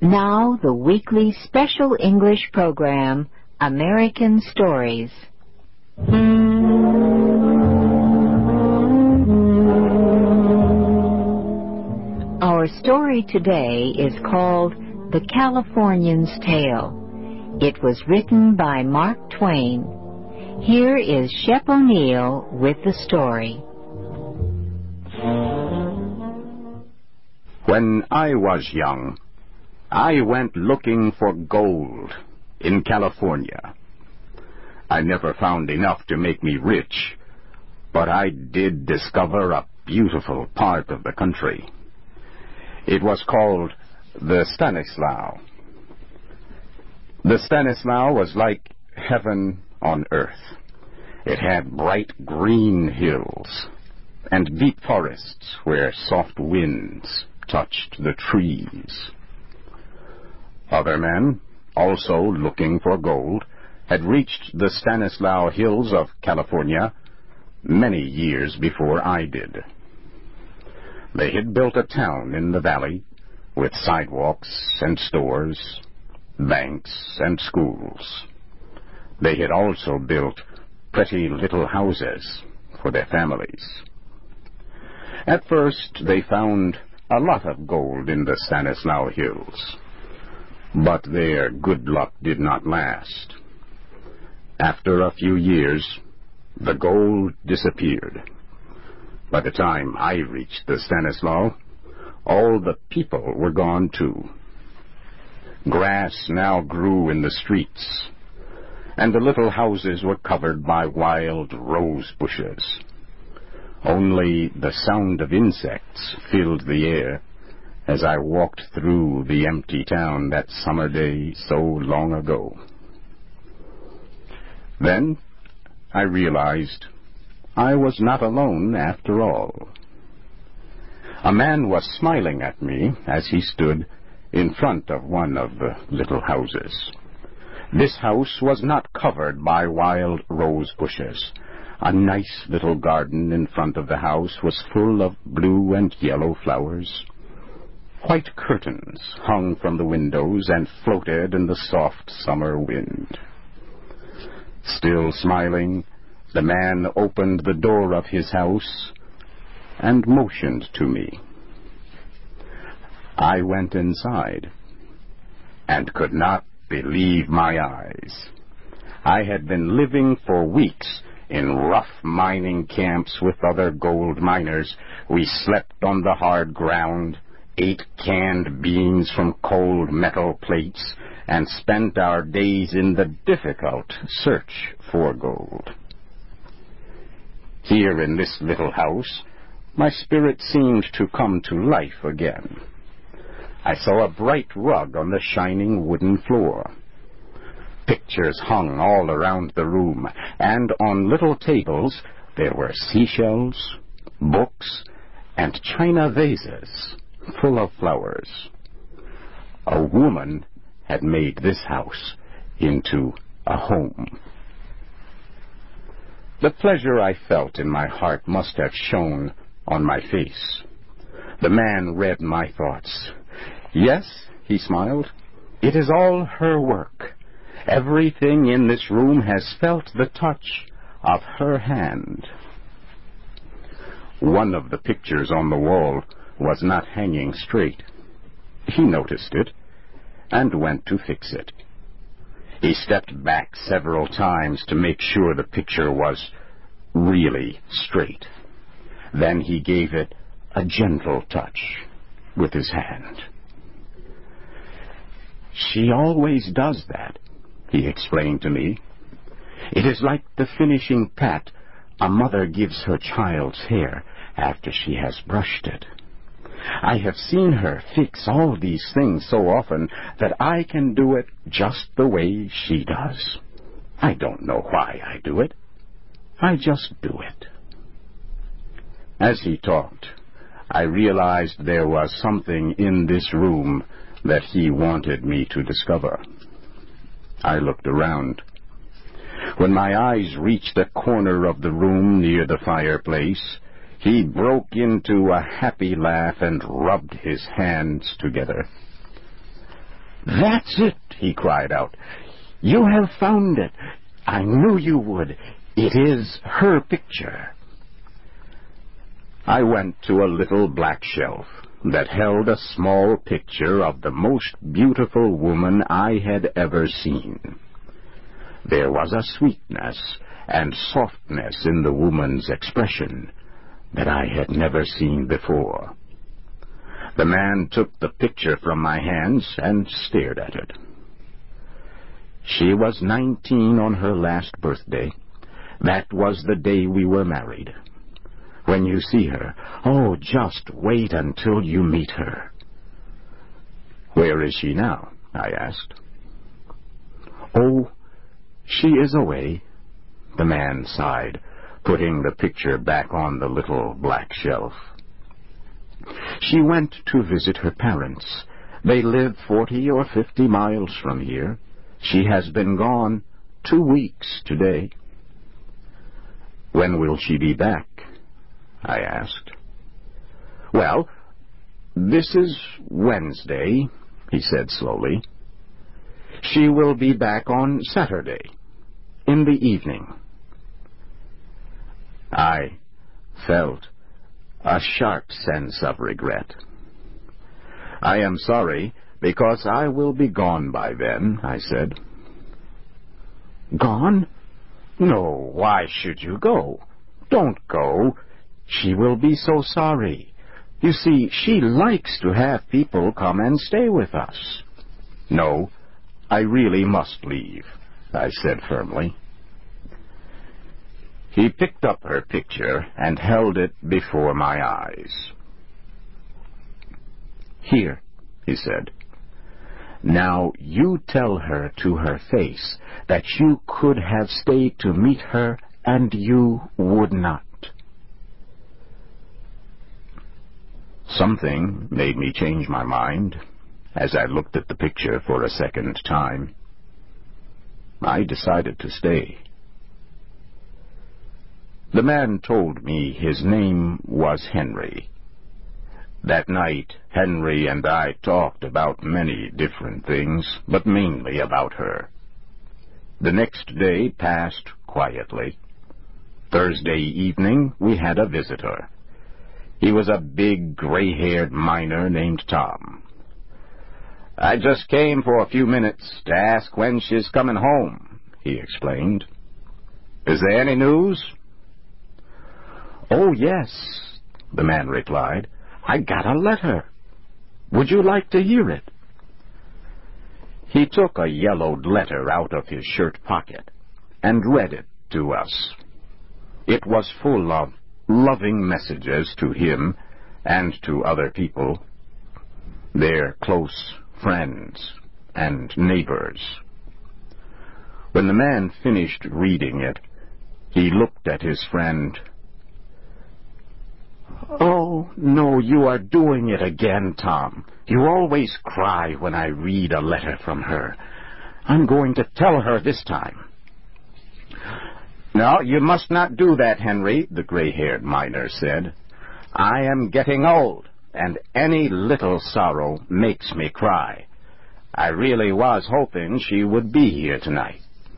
Now the weekly special English program, American Stories. Our story today is called The Californian's Tale. It was written by Mark Twain. Here is Shep O'Neill with the story. When I was young, I went looking for gold in California. I never found enough to make me rich, but I did discover a beautiful part of the country. It was called the Stanislaus. The Stanislaus was like heaven on earth. It had bright green hills and deep forests where soft winds touched the trees. Other men, also looking for gold, had reached the Stanislaus Hills of California many years before I did. They had built a town in the valley with sidewalks and stores, banks and schools. They had also built pretty little houses for their families. At first they found a lot of gold in the Stanislaus Hills, but their good luck did not last. After a few years, the gold disappeared. By the time I reached the Stanislaus, all the people were gone too. Grass now grew in the streets, and the little houses were covered by wild rose bushes. Only the sound of insects filled the air as I walked through the empty town that summer day so long ago. Then I realized I was not alone after all. A man was smiling at me as he stood in front of one of the little houses. This house was not covered by wild rose bushes. A nice little garden in front of the house was full of blue and yellow flowers. White curtains hung from the windows and floated in the soft summer wind. Still smiling, the man opened the door of his house and motioned to me. I went inside and could not believe my eyes. I had been living for weeks in rough mining camps with other gold miners. We slept on the hard ground, ate canned beans from cold metal plates, and spent our days in the difficult search for gold. Here in this little house, my spirit seemed to come to life again. I saw a bright rug on the shining wooden floor. Pictures hung all around the room, and on little tables there were seashells, books, and china vases full of flowers. A woman had made this house into a home. The pleasure I felt in my heart must have shone on my face. The man read my thoughts. Yes, he smiled, it is all her work. Everything in this room has felt the touch of her hand. One of the pictures on the wall was not hanging straight. He noticed it and went to fix it. He stepped back several times to make sure the picture was really straight. Then he gave it a gentle touch with his hand. She always does that, he explained to me. It is like the finishing pat a mother gives her child's hair after she has brushed it. I have seen her fix all these things so often that I can do it just the way she does. I don't know why I do it. I just do it. As he talked, I realized there was something in this room that he wanted me to discover. I looked around. When my eyes reached a corner of the room near the fireplace, he broke into a happy laugh and rubbed his hands together. "That's it," he cried out. "You have found it. I knew you would. It is her picture." I went to a little black shelf that held a small picture of the most beautiful woman I had ever seen. There was a sweetness and softness in the woman's expression that I had never seen before. The man took the picture from my hands and stared at it. She was 19 on her last birthday. That was the day we were married. When you see her, oh, just wait until you meet her. "Where is she now?" I asked. "Oh, she is away," the man sighed, putting the picture back on the little black shelf. "She went to visit her parents. They live 40 or 50 miles from here. She has been gone 2 weeks today." "When will she be back?" I asked. "Well, this is Wednesday," he said slowly. "She will be back on Saturday, in the evening." I felt a sharp sense of regret. "I am sorry, because I will be gone by then," I said. "Gone? No, why should you go? Don't go. She will be so sorry. You see, she likes to have people come and stay with us." "No, I really must leave," I said firmly. He picked up her picture and held it before my eyes. "Here," he said. "Now you tell her to her face that you could have stayed to meet her and you would not." Something made me change my mind as I looked at the picture for a second time. I decided to stay. The man told me his name was Henry. That night, Henry and I talked about many different things, but mainly about her. The next day passed quietly. Thursday evening, we had a visitor. He was a big, gray-haired miner named Tom. "I just came for a few minutes to ask when she's coming home," he explained. "Is there any news?" "Oh, yes," the man replied. "I got a letter. Would you like to hear it?" He took a yellowed letter out of his shirt pocket and read it to us. It was full of loving messages to him and to other people, their close friends and neighbors. When the man finished reading it, he looked at his friend. "Oh, no, you are doing it again, Tom. You always cry when I read a letter from her. I'm going to tell her this time." "No, you must not do that, Henry," the gray-haired miner said. "I am getting old, and any little sorrow makes me cry. I really was hoping she would be here tonight."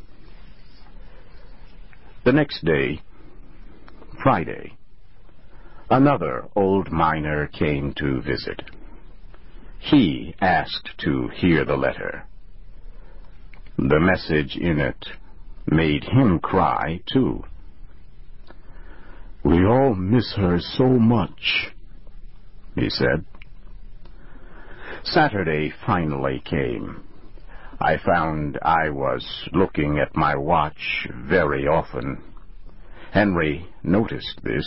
The next day, Friday, another old miner came to visit. He asked to hear the letter. The message in it made him cry, too. "We all miss her so much," he said. Saturday finally came. I found I was looking at my watch very often. Henry noticed this.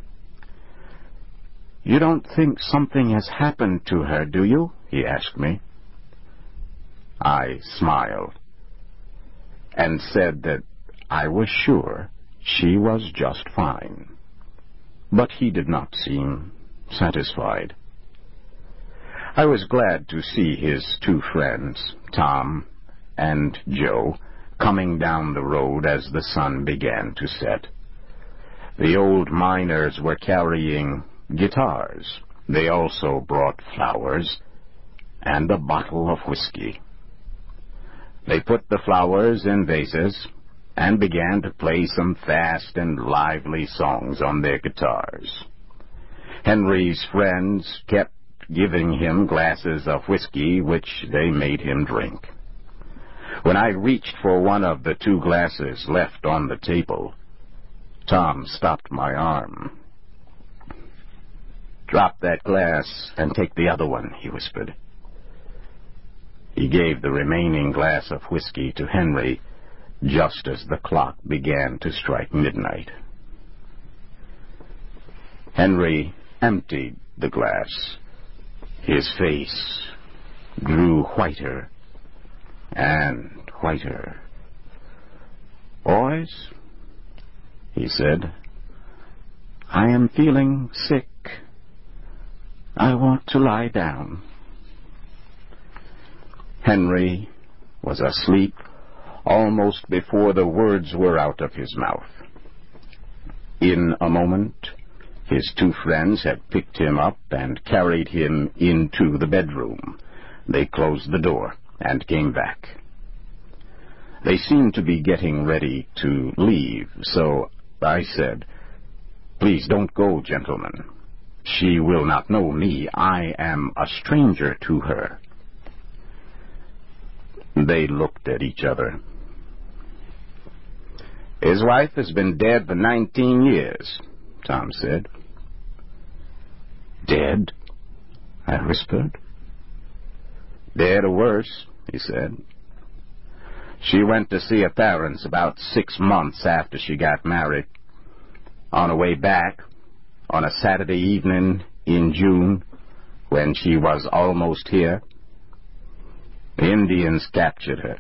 "You don't think something has happened to her, do you?" he asked me. I smiled and said that I was sure she was just fine. But he did not seem satisfied. I was glad to see his 2 friends, Tom and Joe, coming down the road as the sun began to set. The old miners were carrying guitars. They also brought flowers and a bottle of whiskey. They put the flowers in vases and began to play some fast and lively songs on their guitars. Henry's friends kept giving him glasses of whiskey, which they made him drink. When I reached for one of the 2 glasses left on the table, Tom stopped my arm. "Drop that glass and take the other one," he whispered. He gave the remaining glass of whiskey to Henry just as the clock began to strike midnight. Henry emptied the glass. His face grew whiter and whiter. "Boys," he said, "I am feeling sick. I want to lie down." Henry was asleep almost before the words were out of his mouth. In a moment, his 2 friends had picked him up and carried him into the bedroom. They closed the door and came back. They seemed to be getting ready to leave, so I said, "Please don't go, gentlemen. She will not know me. I am a stranger to her." They looked at each other. "His wife has been dead for 19 years, Tom said. "Dead?" I whispered. "Dead or worse," he said. "She went to see her parents about 6 months after she got married. On her way back, on a Saturday evening in June, when she was almost here, the Indians captured her.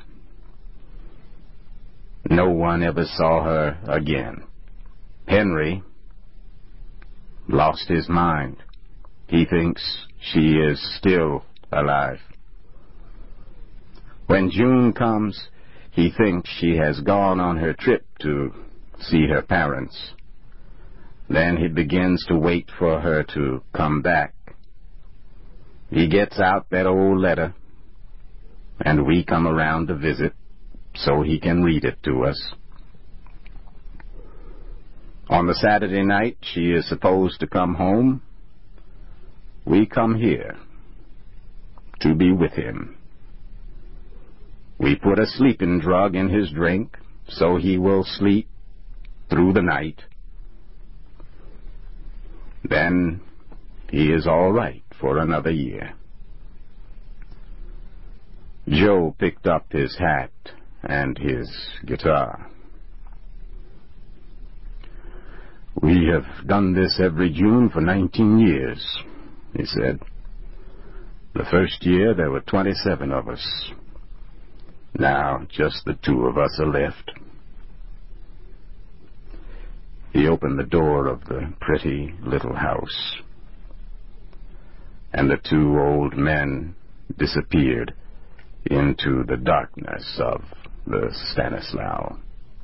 No one ever saw her again. Henry lost his mind. He thinks she is still alive. When June comes, he thinks she has gone on her trip to see her parents. Then he begins to wait for her to come back. He gets out that old letter, and we come around to visit so he can read it to us. On the Saturday night she is supposed to come home. We come here to be with him. We put a sleeping drug in his drink so he will sleep through the night. Then he is all right for another year." Joe picked up his hat and his guitar. "We have done this every June for 19 years, he said. "The first year there were 27 of us. Now just the 2 of us are left." He opened the door of the pretty little house, and the 2 old men disappeared into the darkness of the Stanislaus.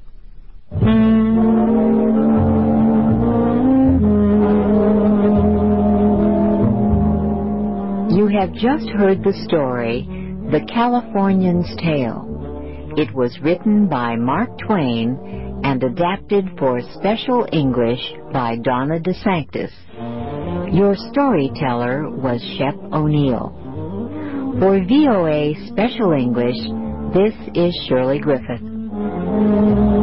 You have just heard the story, The Californian's Tale. It was written by Mark Twain and adapted for Special English by Donna DeSanctis. Your storyteller was Shep O'Neill. For VOA Special English, this is Shirley Griffith.